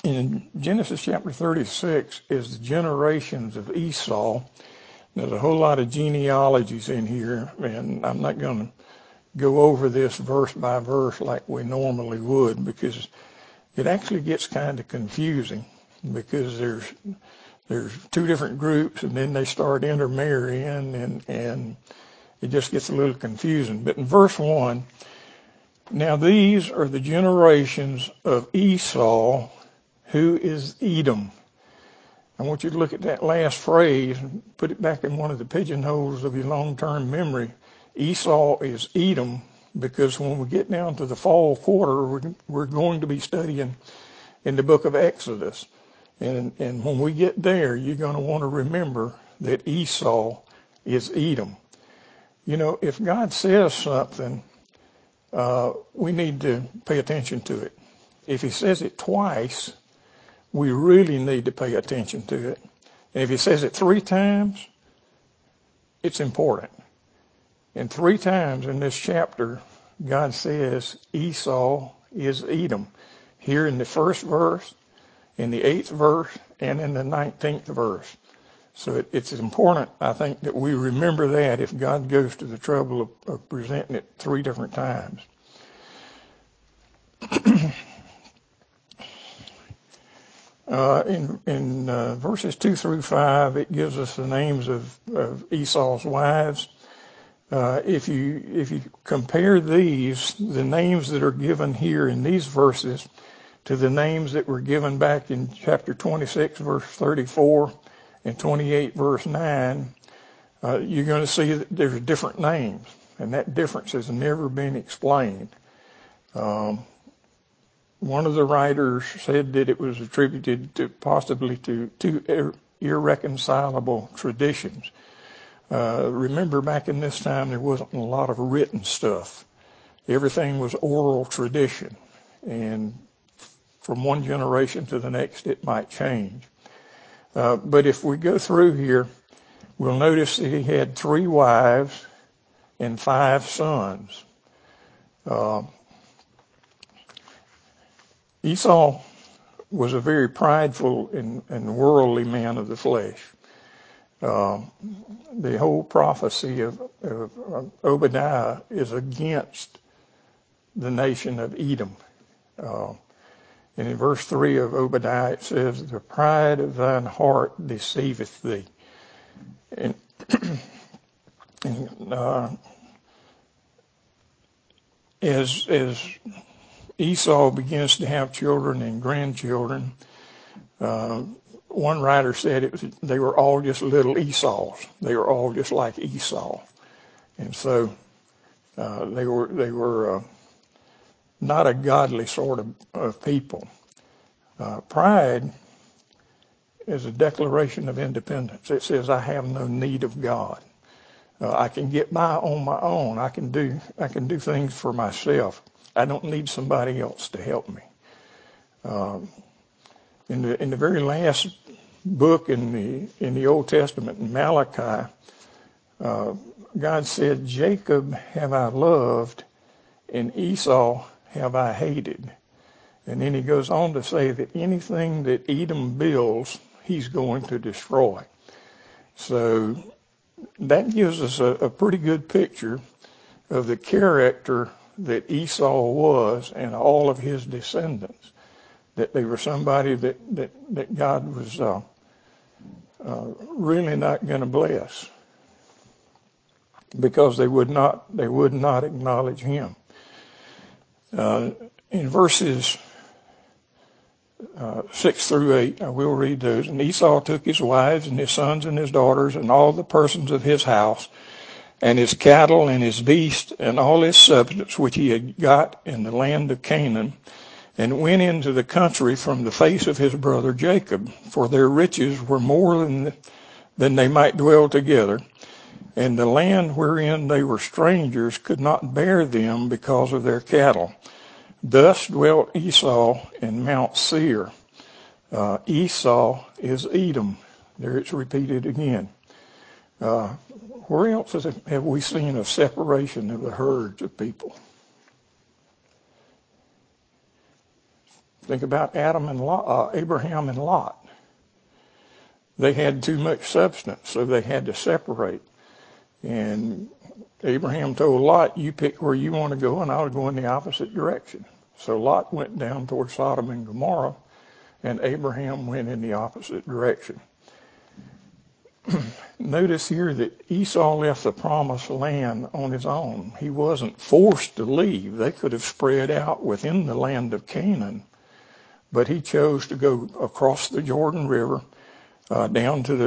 in Genesis chapter 36 is the generations of Esau. There's a whole lot of genealogies in here, and I'm not going to go over this verse by verse like we normally would, because it actually gets kind of confusing, because there's two different groups, and then they start intermarrying, and it just gets a little confusing. But in verse 1, now these are the generations of Esau, who is Edom. I want you to look at that last phrase and put it back in one of the pigeonholes of your long-term memory. Esau is Edom, because when we get down to the fall quarter, we're going to be studying in the book of Exodus. And when we get there, you're going to want to remember that Esau is Edom. You know, if God says something, we need to pay attention to it. If he says it twice, we really need to pay attention to it. And if he says it 3 times, it's important. And 3 times in this chapter, God says Esau is Edom. Here in the first verse, in the 8th verse, and in the 19th verse. So it's important, I think, that we remember that if God goes to the trouble of presenting it 3 different times. In verses 2 through 5, it gives us the names of Esau's wives. If you compare these, the names that are given here in these verses, to the names that were given back in chapter 26, verse 34, and 28, verse 9, you're going to see that there's different names, and that difference has never been explained. One of the writers said that it was attributed to possibly to 2 irreconcilable traditions. Remember, back in this time, there wasn't a lot of written stuff. Everything was oral tradition, and from one generation to the next, it might change. But if we go through here, we'll notice that he had 3 wives and 5 sons. Esau was a very prideful and worldly man of the flesh. The whole prophecy of Obadiah is against the nation of Edom. And in verse 3 of Obadiah, it says, the pride of thine heart deceiveth thee. And as Esau begins to have children and grandchildren, one writer said they were all just little Esau's. They were all just like Esau. And so they were not a godly sort of people. Pride is a declaration of independence. It says, I have no need of God. I can get by on my own. I can do things for myself. I don't need somebody else to help me. In the very last book in the Old Testament, in Malachi, God said, Jacob have I loved, and Esau have I hated. And then he goes on to say that anything that Edom builds, he's going to destroy. So that gives us a pretty good picture of the character that Esau was and all of his descendants. That they were somebody that God was really not going to bless, because they would not acknowledge him. In verses 6 through 8, I will read those. And Esau took his wives and his sons and his daughters and all the persons of his house and his cattle and his beasts and all his substance which he had got in the land of Canaan, and went into the country from the face of his brother Jacob, for their riches were more than they might dwell together. And the land wherein they were strangers could not bear them because of their cattle. Thus dwelt Esau in Mount Seir. Esau is Edom. There it's repeated again. Where else have we seen a separation of the herds of people? Think about Abraham and Lot. They had too much substance, so they had to separate. And Abraham told Lot, you pick where you want to go, and I'll go in the opposite direction. So Lot went down toward Sodom and Gomorrah, and Abraham went in the opposite direction. Notice here that Esau left the promised land on his own. He wasn't forced to leave. They could have spread out within the land of Canaan, but he chose to go across the Jordan River down to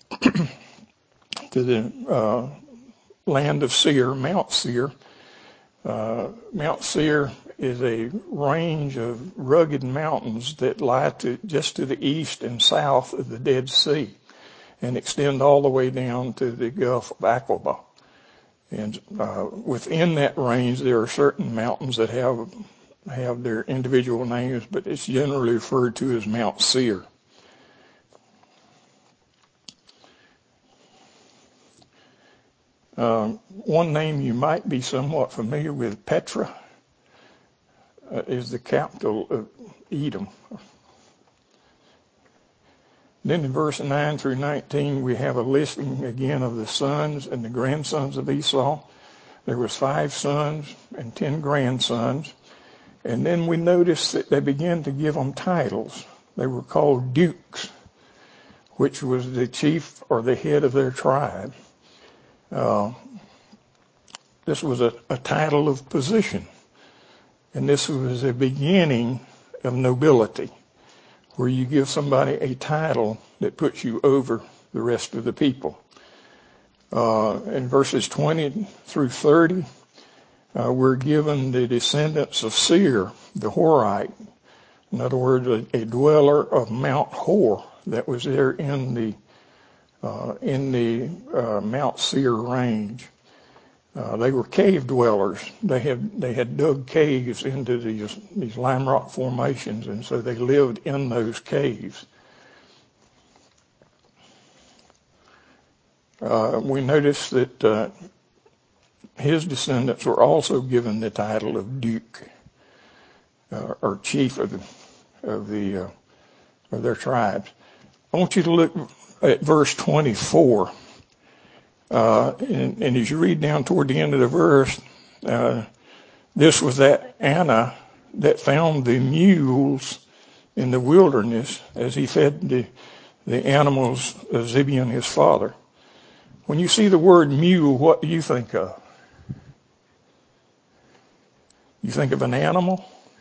the land of Seir, Mount Seir. Mount Seir is a range of rugged mountains that lie just to the east and south of the Dead Sea and extend all the way down to the Gulf of Aqaba. And within that range, there are certain mountains that have their individual names, but it's generally referred to as Mount Seir. One name you might be somewhat familiar with, Petra, is the capital of Edom. Then in verse 9 through 19, we have a listing again of the sons and the grandsons of Esau. There was 5 sons and 10 grandsons. And then we notice that they began to give them titles. They were called dukes, which was the chief or the head of their tribe. This was a title of position. And this was a beginning of nobility, where you give somebody a title that puts you over the rest of the people. In verses 20 through 30, we're given the descendants of Seir, the Horite. In other words, a dweller of Mount Hor that was there in the Mount Seir range. They were cave dwellers. They had dug caves into these lime rock formations, and so they lived in those caves. We notice that his descendants were also given the title of duke or chief of their tribes. I want you to look at verse 24. And as you read down toward the end of the verse, this was that Anna that found the mules in the wilderness as he fed the animals of Zibeon his father. When you see the word mule, what do you think of? You think of an animal?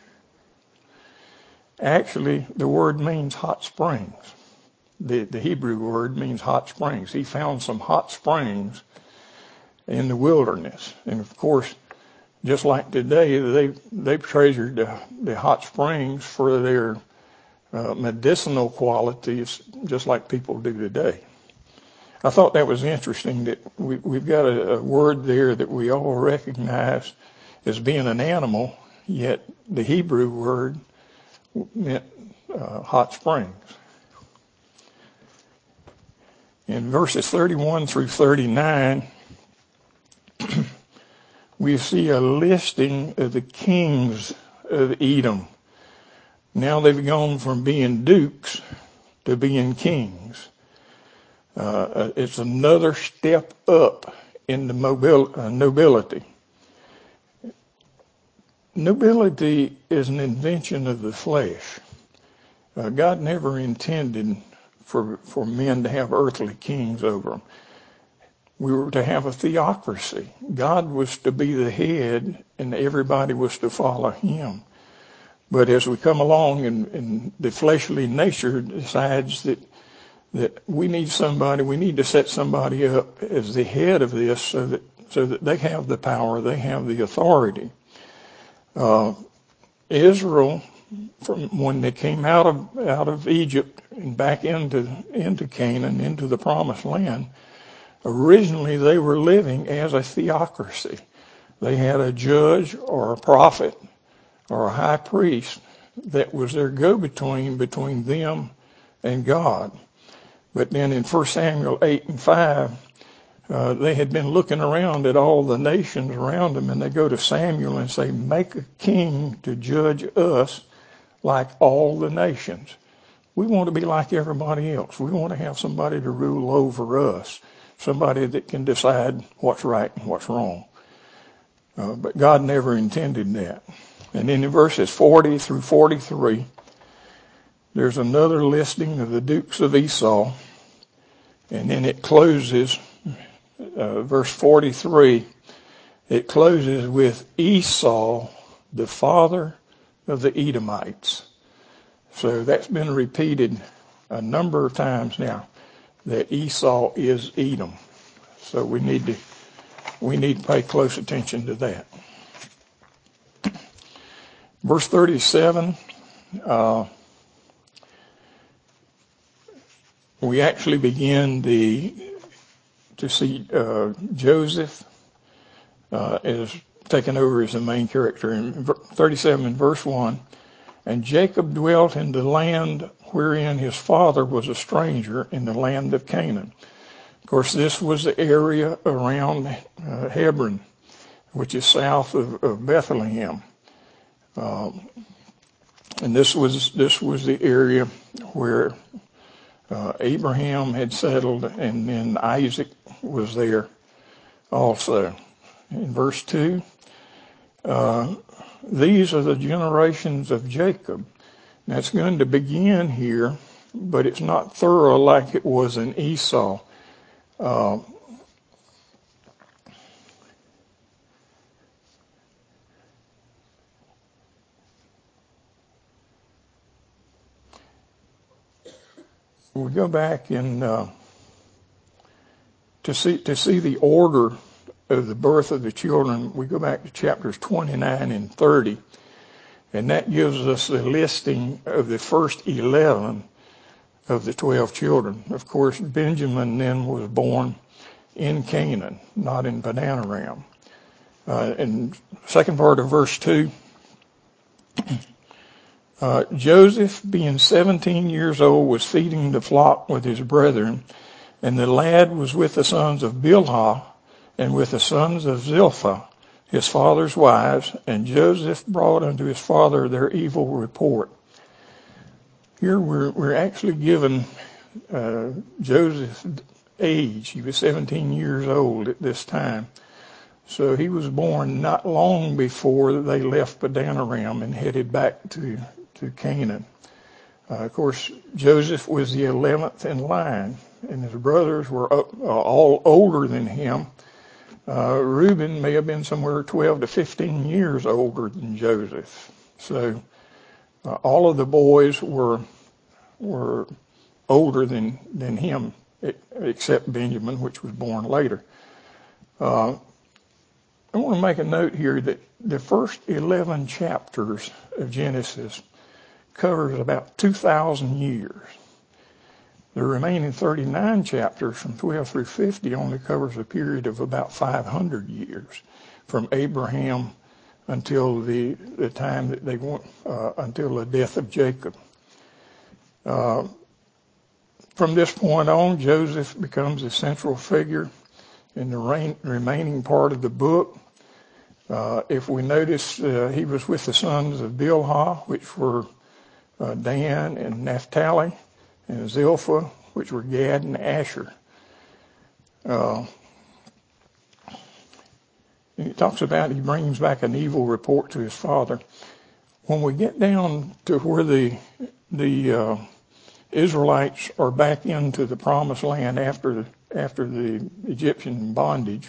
Actually, the word means hot springs. The Hebrew word means hot springs. He found some hot springs in the wilderness. And of course, just like today, they treasured the hot springs for their medicinal qualities, just like people do today. I thought that was interesting that we've got a word there that we all recognize as being an animal, yet the Hebrew word meant hot springs. In verses 31 through 39, we see a listing of the kings of Edom. Now they've gone from being dukes to being kings. It's another step up in the nobility. Nobility is an invention of the flesh. God never intended for men to have earthly kings over them. We were to have a theocracy. God was to be the head, and everybody was to follow him. But as we come along, and the fleshly nature decides that we need to set somebody up as the head of this, so that they have the power, they have the authority. Israel, from when they came out of Egypt and back into Canaan, into the promised land, originally they were living as a theocracy. They had a judge or a prophet or a high priest that was their go-between between them and God. But then in 1 Samuel 8 and 5, they had been looking around at all the nations around them, and they go to Samuel and say, make a king to judge us like all the nations. We want to be like everybody else. We want to have somebody to rule over us, somebody that can decide what's right and what's wrong. But God never intended that. And then in verses 40 through 43, there's another listing of the dukes of Esau. And then it closes, verse 43, it closes with Esau, the father of the Edomites. So that's been repeated a number of times now, that Esau is Edom. So we need to pay close attention to that. Verse 37, we actually begin to see Joseph is taken over as the main character. In 37 in verse 1, and Jacob dwelt in the land wherein his father was a stranger, in the land of Canaan. Of course, this was the area around Hebron, which is south of Bethlehem. And this was the area where Abraham had settled, and then Isaac was there also. In verse 2, these are the generations of Jacob. Now it's going to begin here, but it's not thorough like it was in Esau. We go back and to see the order of the birth of the children, we go back to chapters 29 and 30, and that gives us the listing of the first 11 of the 12 children. Of course, Benjamin then was born in Canaan, not in Padanaram. In the second part of verse 2, Joseph, being 17 years old, was feeding the flock with his brethren, and the lad was with the sons of Bilhah and with the sons of Zilpah, his father's wives, and Joseph brought unto his father their evil report. Here we're actually given Joseph's age. He was 17 years old at this time. So he was born not long before they left Padanaram and headed back to Canaan. Of course, Joseph was the 11th in line, and his brothers were all older than him. Reuben may have been somewhere 12 to 15 years older than Joseph. So all of the boys were older than him, except Benjamin, which was born later. I want to make a note here that the first 11 chapters of Genesis covers about 2,000 years. The remaining 39 chapters from 12 through 50 only covers a period of about 500 years, from Abraham until the time that they went, until the death of Jacob. From this point on, Joseph becomes a central figure in the remaining part of the book. If we notice, he was with the sons of Bilhah, which were Dan and Naphtali, and Zilpah, which were Gad and Asher. He talks about he brings back an evil report to his father. When we get down to where the Israelites are back into the promised land after the Egyptian bondage,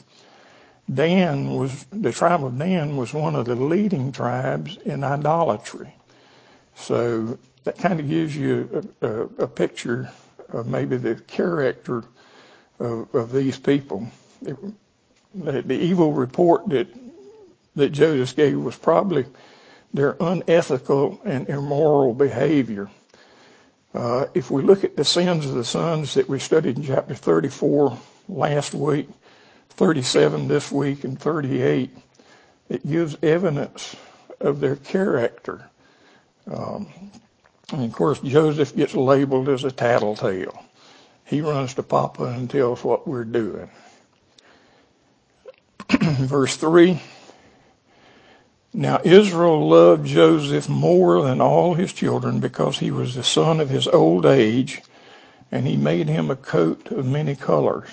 the tribe of Dan was one of the leading tribes in idolatry. So that kind of gives you a picture of maybe the character of these people. The evil report that Joseph gave was probably their unethical and immoral behavior. If we look at the sins of the sons that we studied in chapter 34 last week, 37 this week, and 38, it gives evidence of their character. And of course, Joseph gets labeled as a tattletale. He runs to Papa and tells what we're doing. Verse 3, Now Israel loved Joseph more than all his children because he was the son of his old age, and he made him a coat of many colors.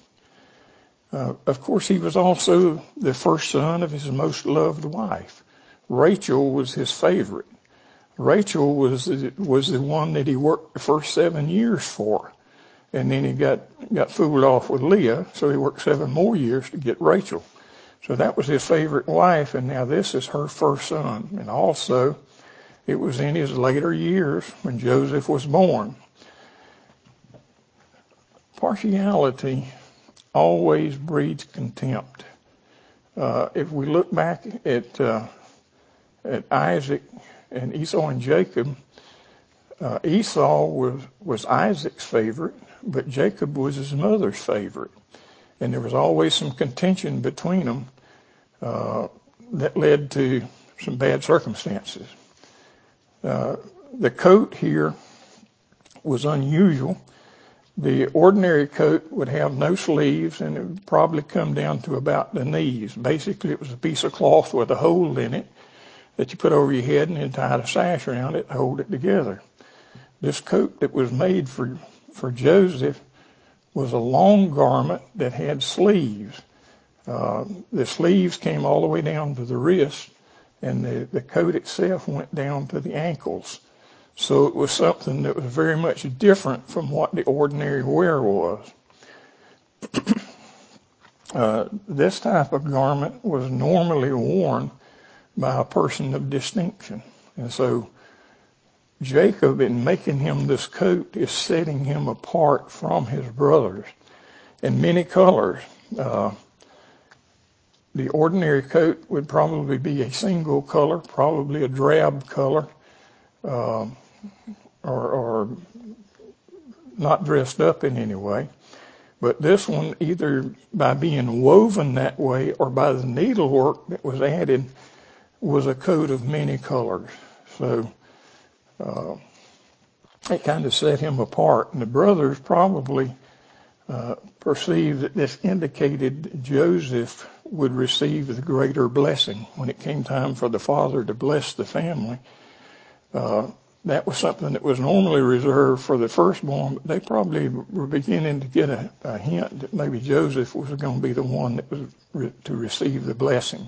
Of course, he was also the first son of his most loved wife. Rachel was his favorite. Rachel was the one that he worked the first 7 years for. And then he got fooled off with Leah, so he worked 7 more years to get Rachel. So that was his favorite wife, and now this is her first son. And also, it was in his later years when Joseph was born. Partiality always breeds contempt. If we look back at Isaac and Esau and Jacob, Esau was Isaac's favorite, but Jacob was his mother's favorite. And there was always some contention between them that led to some bad circumstances. The coat here was unusual. The ordinary coat would have no sleeves, and it would probably come down to about the knees. Basically, it was a piece of cloth with a hole in it that you put over your head and then tied a sash around it to hold it together. This coat that was made for Joseph was a long garment that had sleeves. The sleeves came all the way down to the wrist, and the coat itself went down to the ankles. So it was something that was very much different from what the ordinary wear was. This type of garment was normally worn by a person of distinction. And so Jacob, in making him this coat, is setting him apart from his brothers in many colors. The ordinary coat would probably be a single color, probably a drab color, or not dressed up in any way. But this one, either by being woven that way or by the needlework that was added, was a coat of many colors. So it kind of set him apart. And the brothers probably perceived that this indicated Joseph would receive the greater blessing. When it came time for the father to bless the family, that was something that was normally reserved for the firstborn, but they probably were beginning to get a hint that maybe Joseph was going to be the one that was to receive the blessing.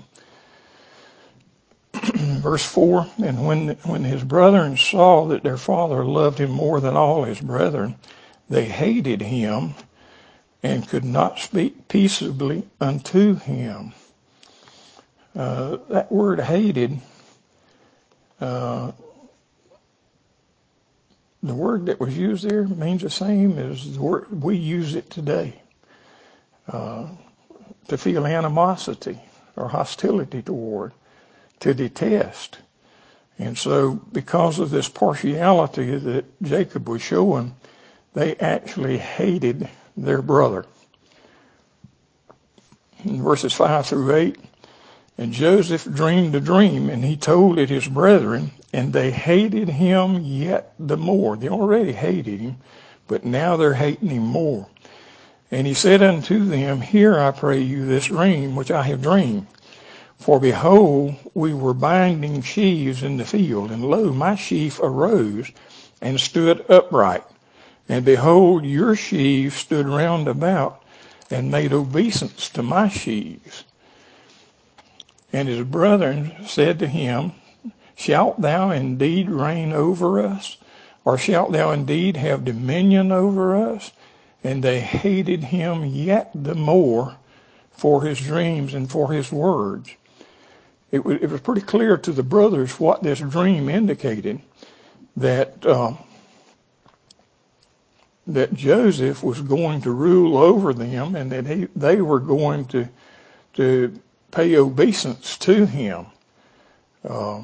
Verse 4, and when his brethren saw that their father loved him more than all his brethren, they hated him and could not speak peaceably unto him. That word hated, the word that was used there means the same as the word we use it today. To feel animosity or hostility toward, to detest. And so because of this partiality that Jacob was showing, they actually hated their brother. In verses 5 through 8, and Joseph dreamed a dream, and he told it his brethren, and they hated him yet the more. They already hated him, but now they're hating him more. And he said unto them, hear, I pray you, this dream which I have dreamed. For behold, we were binding sheaves in the field, and lo, my sheaf arose and stood upright. And behold, your sheaves stood round about and made obeisance to my sheaves. And his brethren said to him, shalt thou indeed reign over us? Or shalt thou indeed have dominion over us? And they hated him yet the more for his dreams and for his words. It was pretty clear to the brothers what this dream indicated, that Joseph was going to rule over them, and that they were going to pay obeisance to him. Of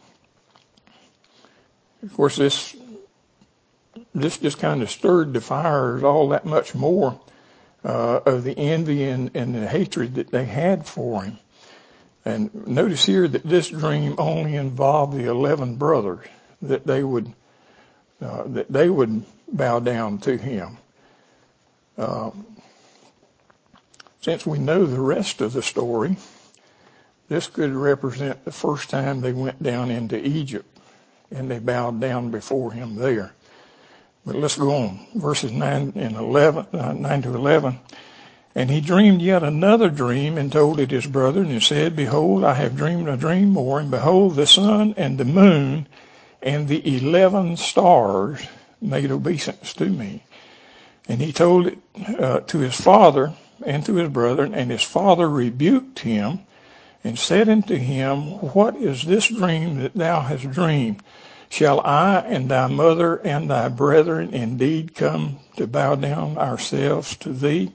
course, this just kind of stirred the fires all that much more of the envy and the hatred that they had for him. And notice here that this dream only involved the 11 brothers, that they would bow down to him. Since we know the rest of the story, this could represent the first time they went down into Egypt and they bowed down before him there. But let's go on. Verses 9 to 11. And he dreamed yet another dream and told it his brethren and said, Behold, I have dreamed a dream more, and behold, the sun and the moon and the 11 stars made obeisance to me. And he told it to his father and to his brethren, and his father rebuked him and said unto him, What is this dream that thou hast dreamed? Shall I and thy mother and thy brethren indeed come to bow down ourselves to thee,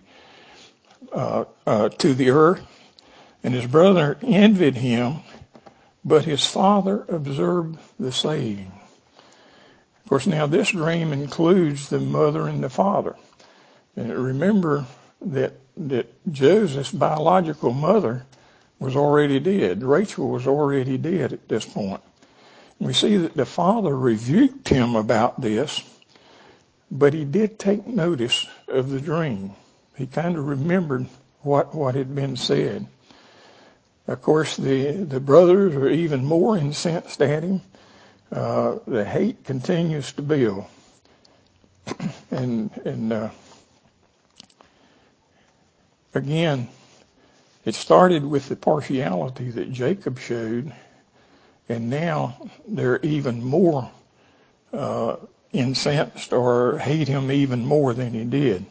to the earth? And his brother envied him, but his father observed the saying. Of course, now this dream includes the mother and the father. And remember that Joseph's biological mother was already dead. Rachel was already dead at this point. We see that the father rebuked him about this, but he did take notice of the dream. He kind of remembered what had been said. Of course, the brothers are even more incensed at him. The hate continues to build. And again, it started with the partiality that Jacob showed, and now they're even more incensed or hate him even more than he did.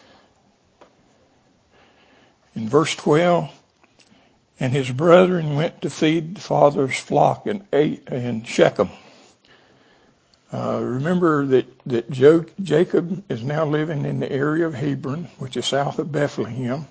In verse 12, and his brethren went to feed the father's flock and ate in Shechem. Remember that Jacob is now living in the area of Hebron, which is south of Bethlehem.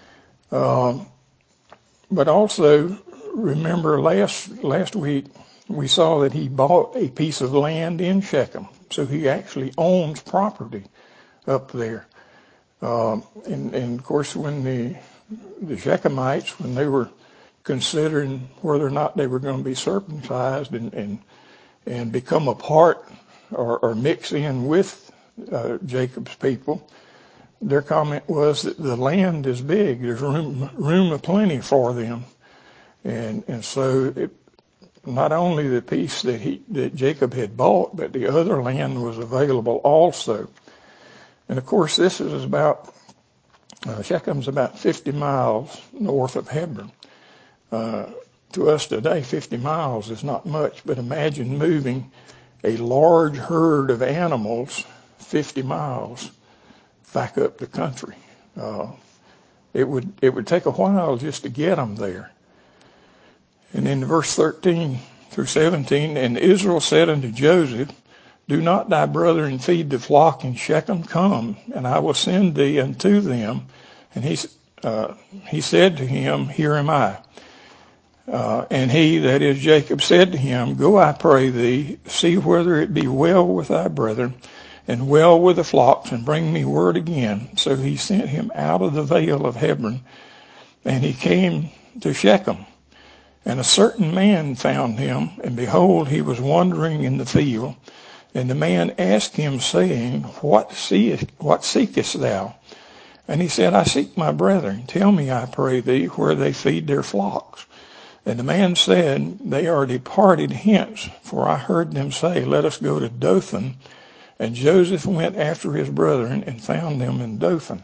But also, remember last week we saw that he bought a piece of land in Shechem. So he actually owns property up there. And of course, when the Shechemites, when they were considering whether or not they were going to be circumcised and become a part or mix in with Jacob's people, their comment was that the land is big. There's room aplenty for them. And so not only the piece that Jacob had bought, but the other land was available also. And of course, this is about, Shechem's about 50 miles north of Hebron. To us today, 50 miles is not much, but imagine moving a large herd of animals 50 miles back up the country. It would take a while just to get them there. And in verse 13 through 17, and Israel said unto Joseph, Do not thy brethren feed the flock in Shechem? Come, and I will send thee unto them. And he said to him, Here am I. And he, that is Jacob, said to him, Go, I pray thee, see whether it be well with thy brethren, and well with the flocks, and bring me word again. So he sent him out of the vale of Hebron, and he came to Shechem. And a certain man found him, and behold, he was wandering in the field. And the man asked him, saying, What seekest thou? And he said, I seek my brethren. Tell me, I pray thee, where they feed their flocks. And the man said, They are departed hence, for I heard them say, Let us go to Dothan. And Joseph went after his brethren and found them in Dothan.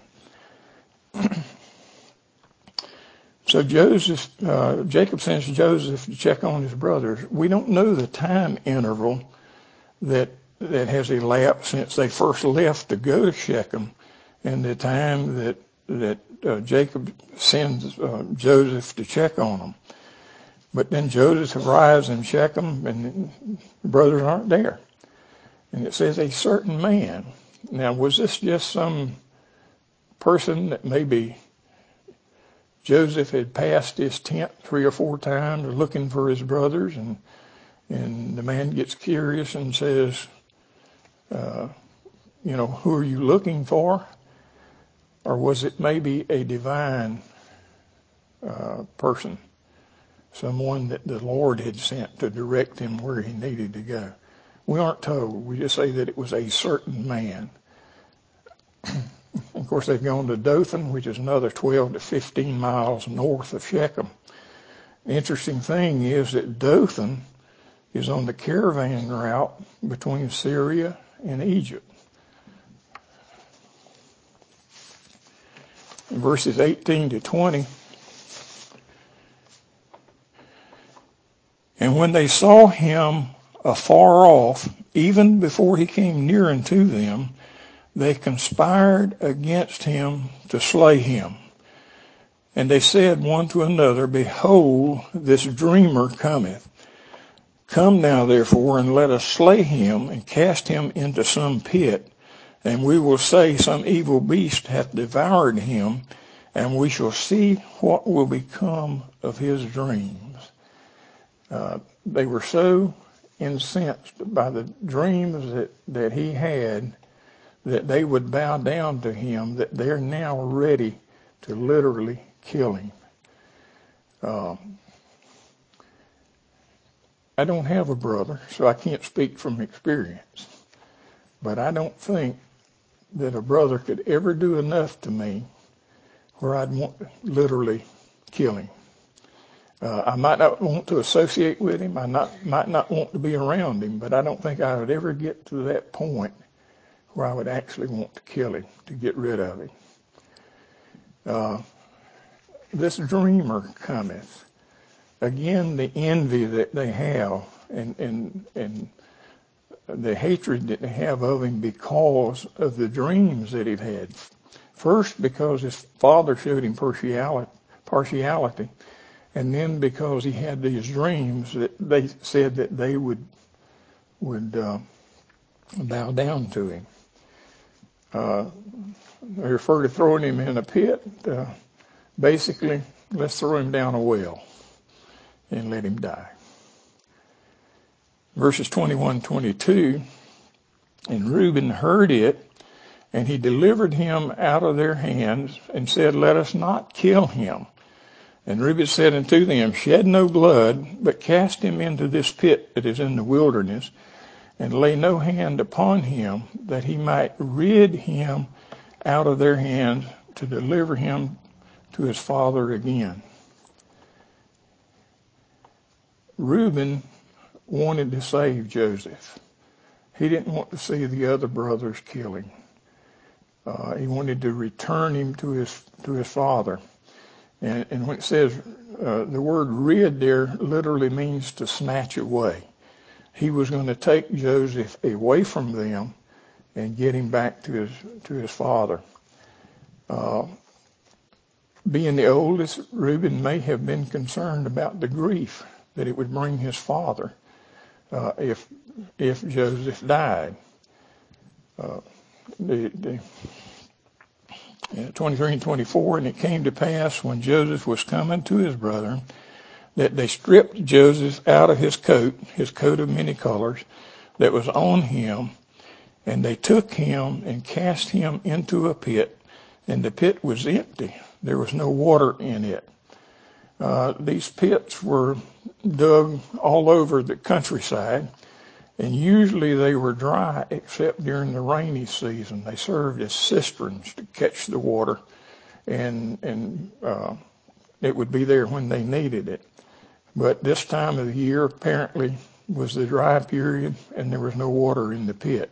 So Jacob sends Joseph to check on his brothers. We don't know the time interval that has elapsed since they first left to go to Shechem and the time that Jacob sends Joseph to check on them. But then Joseph arrives in Shechem and the brothers aren't there. And it says a certain man. Now, was this just some person that maybe Joseph had passed his tent 3 or 4 times looking for his brothers, and the man gets curious and says, who are you looking for? Or was it maybe a divine person, someone that the Lord had sent to direct him where he needed to go? We aren't told. We just say that it was a certain man. Of course, they've gone to Dothan, which is another 12 to 15 miles north of Shechem. The interesting thing is that Dothan is on the caravan route between Syria and Egypt. In verses 18 to 20, and when they saw him afar off, even before he came near unto them, they conspired against him to slay him. And they said one to another, Behold, this dreamer cometh. Come now, therefore, and let us slay him, and cast him into some pit, and we will say some evil beast hath devoured him, and we shall see what will become of his dreams. They were so incensed by the dreams that he had that they would bow down to him, that they're now ready to literally kill him. I don't have a brother, so I can't speak from experience. But I don't think that a brother could ever do enough to me where I'd want to literally kill him. I might not want to associate with him. I might not want to be around him, but I don't think I would ever get to that point where I would actually want to kill him, to get rid of him. This dreamer cometh. Again, the envy that they have and the hatred that they have of him because of the dreams that he'd had. First, because his father showed him partiality, and then because he had these dreams that they said that they would bow down to him. They refer to throwing him in a pit. Basically, let's throw him down a well and let him die. Verses 21-22, and Reuben heard it, and he delivered him out of their hands, and said, Let us not kill him. And Reuben said unto them, Shed no blood, but cast him into this pit that is in the wilderness, and lay no hand upon him, that he might rid him out of their hands, to deliver him to his father again. Reuben wanted to save Joseph. He didn't want to see the other brothers kill him. He wanted to return him to his father. And when it says the word rid there literally means to snatch away. He was going to take Joseph away from them and get him back to his father. Being the oldest, Reuben may have been concerned about the grief that it would bring his father if Joseph died. 23 and 24, and it came to pass when Joseph was coming to his brethren, that they stripped Joseph out of his coat of many colors that was on him, and they took him and cast him into a pit, and the pit was empty. There was no water in it. These pits were dug all over the countryside, and usually they were dry except during the rainy season. They served as cisterns to catch the water, and it would be there when they needed it. But this time of the year apparently was the dry period, and there was no water in the pit.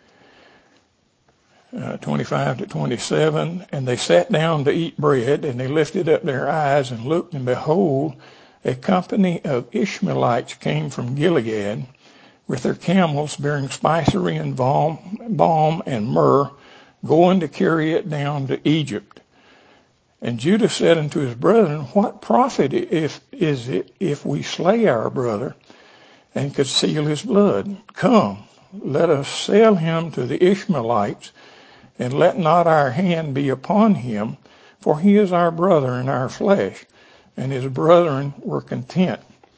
25-27, and they sat down to eat bread, and they lifted up their eyes and looked, and behold, a company of Ishmaelites came from Gilead with their camels bearing spicery and balm and myrrh, going to carry it down to Egypt. And Judah said unto his brethren, What profit is it if we slay our brother and conceal his blood? Come, let us sell him to the Ishmaelites, and let not our hand be upon him, for he is our brother and our flesh. And his brethren were content.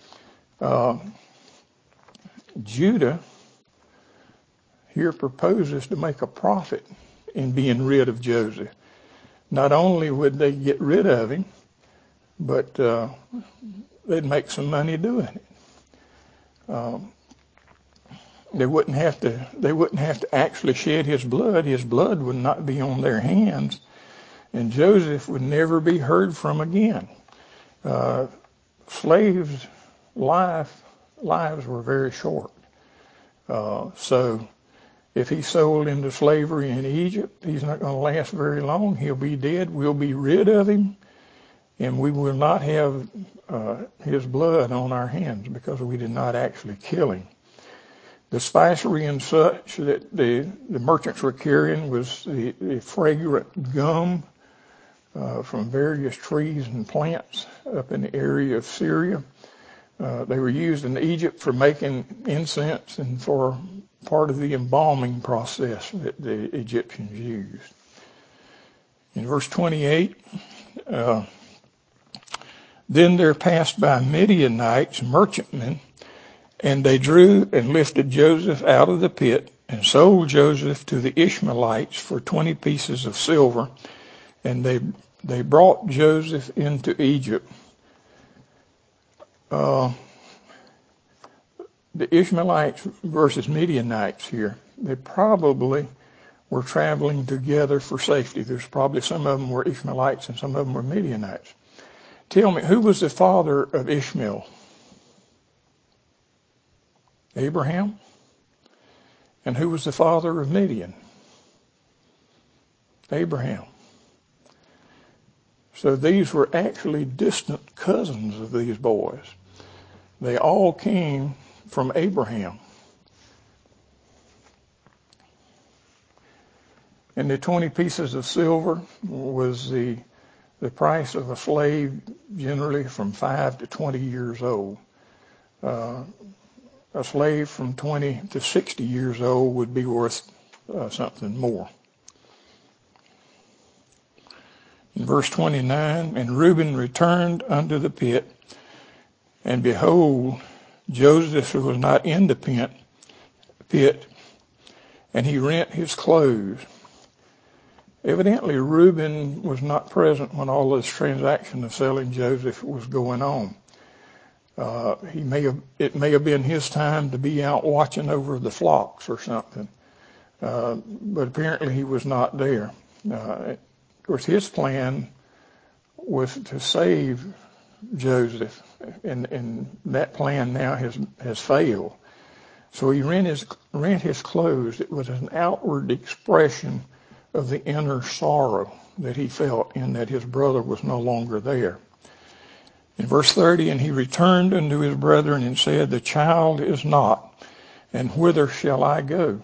Judah here proposes to make a profit in being rid of Joseph. Not only would they get rid of him, but they'd make some money doing it. They wouldn't have to actually shed his blood. His blood would not be on their hands, and Joseph would never be heard from again. slaves' lives were very short. So if he's sold into slavery in Egypt, he's not going to last very long. He'll be dead. We'll be rid of him, and we will not have his blood on our hands because we did not actually kill him. The spicery and such that the merchants were carrying was the fragrant gum from various trees and plants up in the area of Syria. They were used in Egypt for making incense and for part of the embalming process that the Egyptians used. In verse 28, then there passed by Midianites, merchantmen, and they drew and lifted Joseph out of the pit and sold Joseph to the Ishmaelites for 20 pieces of silver. And they brought Joseph into Egypt. The Ishmaelites versus Midianites here, they probably were traveling together for safety. There's probably some of them were Ishmaelites and some of them were Midianites. Tell me, who was the father of Ishmael? Abraham. And who was the father of Midian? Abraham. So these were actually distant cousins of these boys. They all came from Abraham. And the 20 pieces of silver was the price of a slave, generally from 5 to 20 years old. A slave from 20 to 60 years old would be worth something more. In verse 29, and Reuben returned unto the pit, and behold, Joseph was not in the pit, and he rent his clothes. Evidently, Reuben was not present when all this transaction of selling Joseph was going on. It may have been his time to be out watching over the flocks or something, but apparently he was not there. Of course, his plan was to save Joseph, and that plan now has failed. So he rent his clothes. It was an outward expression of the inner sorrow that he felt in that his brother was no longer there. In verse 30, and he returned unto his brethren and said, the child is not, and whither shall I go?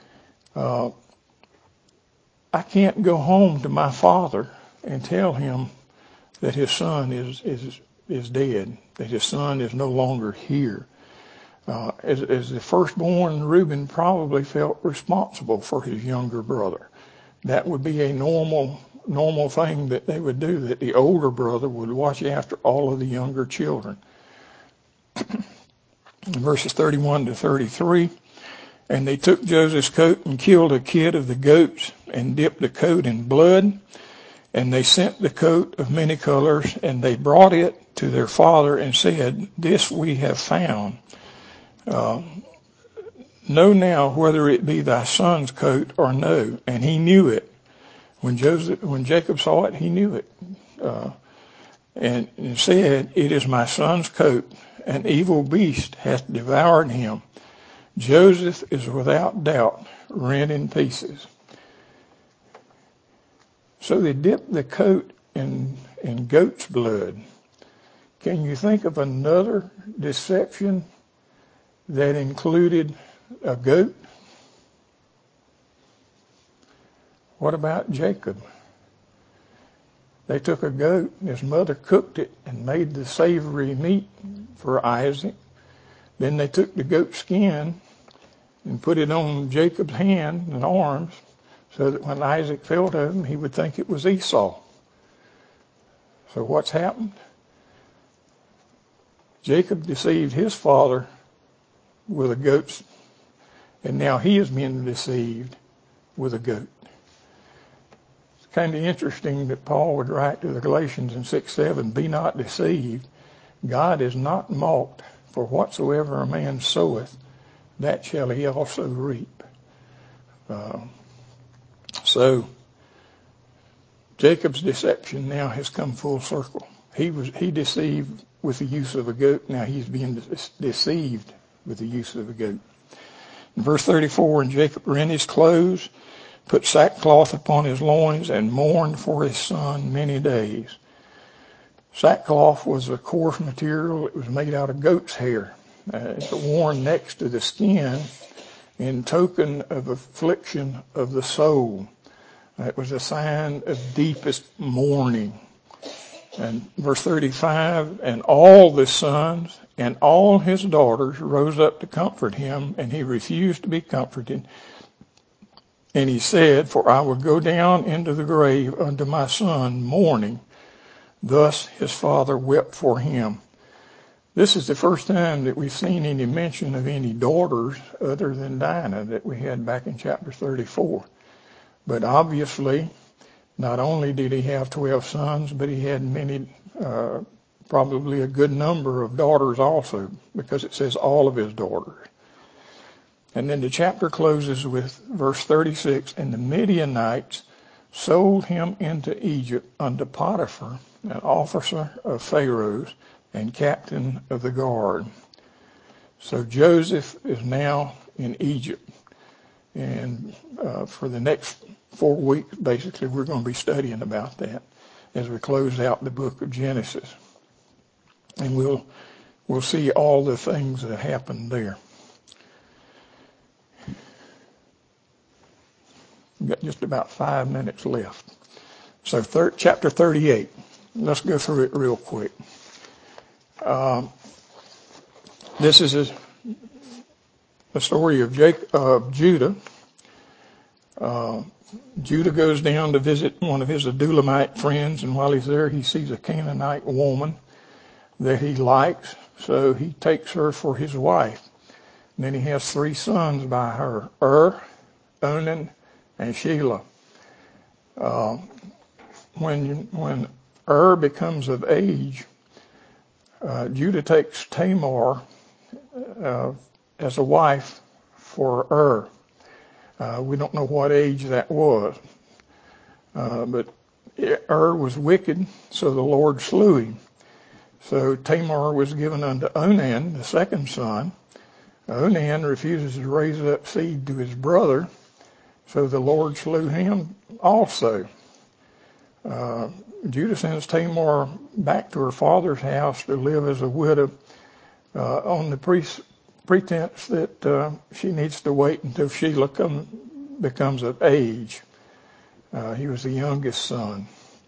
I can't go home to my father and tell him that his son is dead, that his son is no longer here. As the firstborn, Reuben probably felt responsible for his younger brother. That would be a normal thing that they would do, that the older brother would watch after all of the younger children. In verses 31 to 33, and they took Joseph's coat and killed a kid of the goats and dipped the coat in blood, and they sent the coat of many colors, and they brought it to their father and said, this we have found. Know now whether it be thy son's coat or no. And he knew it. When Jacob saw it, he knew it. And said, it is my son's coat. An evil beast hath devoured him. Joseph is without doubt rent in pieces. So they dipped the coat in goat's blood. Can you think of another deception that included a goat? What about Jacob? They took a goat, and his mother cooked it and made the savory meat for Isaac. Then they took the goat skin and put it on Jacob's hand and arms so that when Isaac fell to him, he would think it was Esau. So what's happened? Jacob deceived his father with a goat, and now he is being deceived with a goat. It's kind of interesting that Paul would write to the Galatians in 6:7, be not deceived. God is not mocked, for whatsoever a man soweth, that shall he also reap. So Jacob's deception now has come full circle. He deceived with the use of a goat. Now he's being deceived with the use of a goat. In verse 34, and Jacob rent his clothes, put sackcloth upon his loins, and mourned for his son many days. Sackcloth was a coarse material. It was made out of goat's hair. It's worn next to the skin in token of affliction of the soul. It was a sign of deepest mourning. And verse 35, and all the sons and all his daughters rose up to comfort him, and he refused to be comforted. And he said, for I will go down into the grave unto my son mourning. Thus his father wept for him. This is the first time that we've seen any mention of any daughters other than Dinah that we had back in chapter 34. But obviously, not only did he have 12 sons, but he had many, probably a good number of daughters also, because it says all of his daughters. And then the chapter closes with verse 36, and the Midianites sold him into Egypt unto Potiphar, an officer of Pharaoh's and captain of the guard. So Joseph is now in Egypt. And for the next 4 weeks, basically, we're going to be studying about that as we close out the book of Genesis. And we'll see all the things that happened there. We've got just about 5 minutes left. So chapter 38. Let's go through it real quick. This is a story of Judah. Judah goes down to visit one of his Adulamite friends, and while he's there, he sees a Canaanite woman that he likes, so he takes her for his wife. And then he has 3 sons by her, Onan, and Shelah. When becomes of age, Judah takes Tamar as a wife for we don't know what age that was, but was wicked, so the Lord slew him. So Tamar was given unto Onan, the second son. Onan refuses to raise up seed to his brother, so the Lord slew him also. Judah sends Tamar back to her father's house to live as a widow on the pretense that she needs to wait until Shelah becomes of age. He was the youngest son.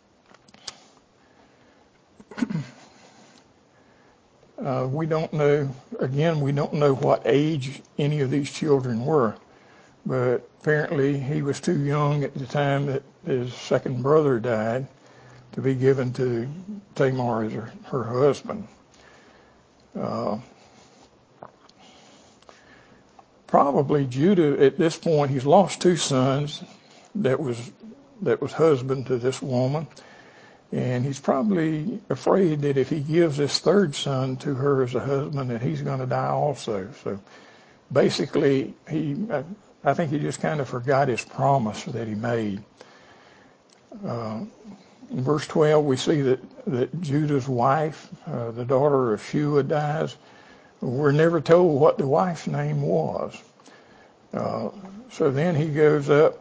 We don't know what age any of these children were, but apparently he was too young at the time that his second brother died to be given to Tamar as her husband. Probably Judah at this point, he's lost 2 sons that was husband to this woman, and he's probably afraid that if he gives this 3rd son to her as a husband, that he's going to die also. So basically, I think he just kind of forgot his promise that he made. In verse 12, we see that Judah's wife, the daughter of Shua, dies. We're never told what the wife's name was. So then he goes up.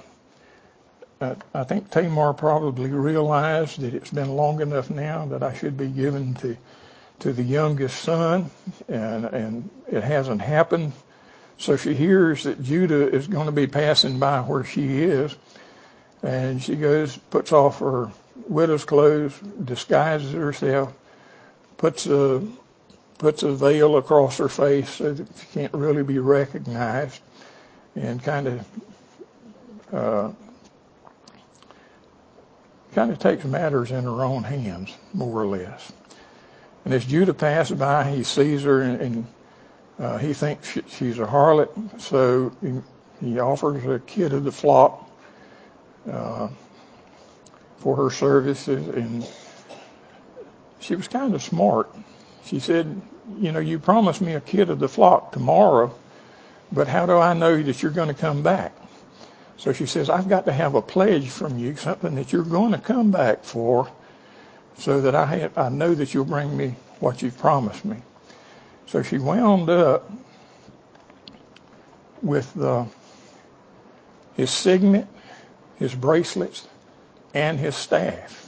I think Tamar probably realized that it's been long enough now that I should be given to the youngest son, and it hasn't happened. So she hears that Judah is going to be passing by where she is, and she goes, puts off her widow's clothes, disguises herself, puts a veil across her face so that she can't really be recognized, and kind of takes matters in her own hands, more or less. And as Judah passes by, he sees her, and he thinks she's a harlot, so he offers a kid of the flock for her services. And she was kind of smart. She said, you promised me a kid of the flock tomorrow, but how do I know that you're going to come back? So she says, I've got to have a pledge from you, something that you're going to come back for, so that I know that you'll bring me what you've promised me. So she wound up with his signet, his bracelets, and his staff.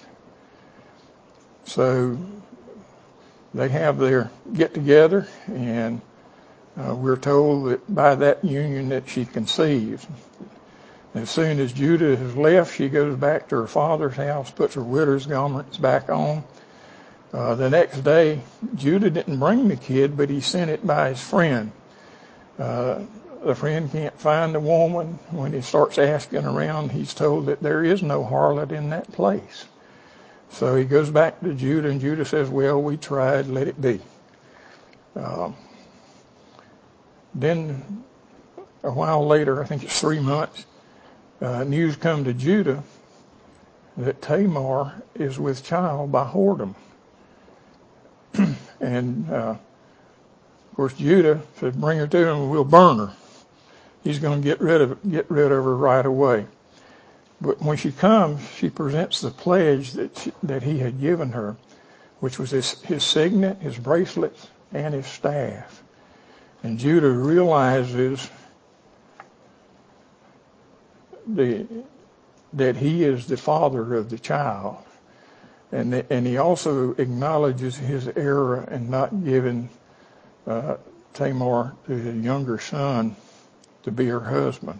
So they have their get together, and we're told that by that union that she conceives. As soon as Judah has left, she goes back to her father's house, puts her widow's garments back on. The next day, Judah didn't bring the kid, but he sent it by his friend. The friend can't find the woman. When he starts asking around, he's told that there is no harlot in that place. So he goes back to Judah, and Judah says, well, we tried, let it be. Then a while later, I think it's 3 months, news come to Judah that Tamar is with child by whoredom. And of course Judah said, bring her to him and we'll burn her. He's going to get rid of her right away. But when she comes, she presents the pledge that he had given her, which was his signet, his bracelets, and his staff. And Judah realizes that he is the father of the child. And he also acknowledges his error in not giving Tamar to his younger son to be her husband.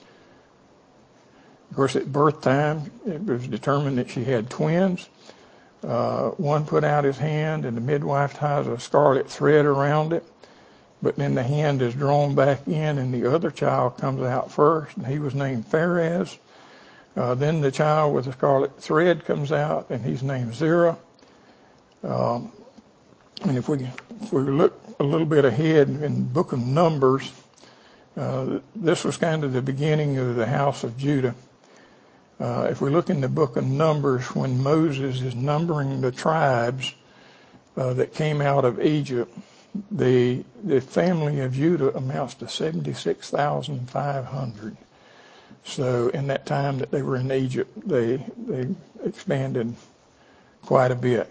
Of course, at birth time, it was determined that she had twins. One put out his hand, and the midwife ties a scarlet thread around it. But then the hand is drawn back in, and the other child comes out first, and he was named Pharez. Then the child with the scarlet thread comes out, and he's named Zerah. And if we look a little bit ahead in the book of Numbers, this was kind of the beginning of the house of Judah. If we look in the book of Numbers, when Moses is numbering the tribes that came out of Egypt, the family of Judah amounts to 76,500. So in that time that they were in Egypt, they expanded quite a bit.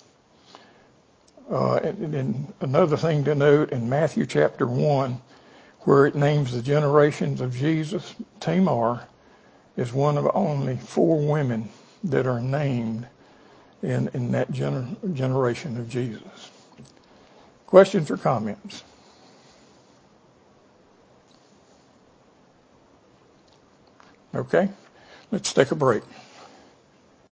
And then another thing to note in Matthew chapter 1, where it names the generations of Jesus, Tamar is one of only 4 women that are named in that generation of Jesus. Questions or comments? Okay, let's take a break.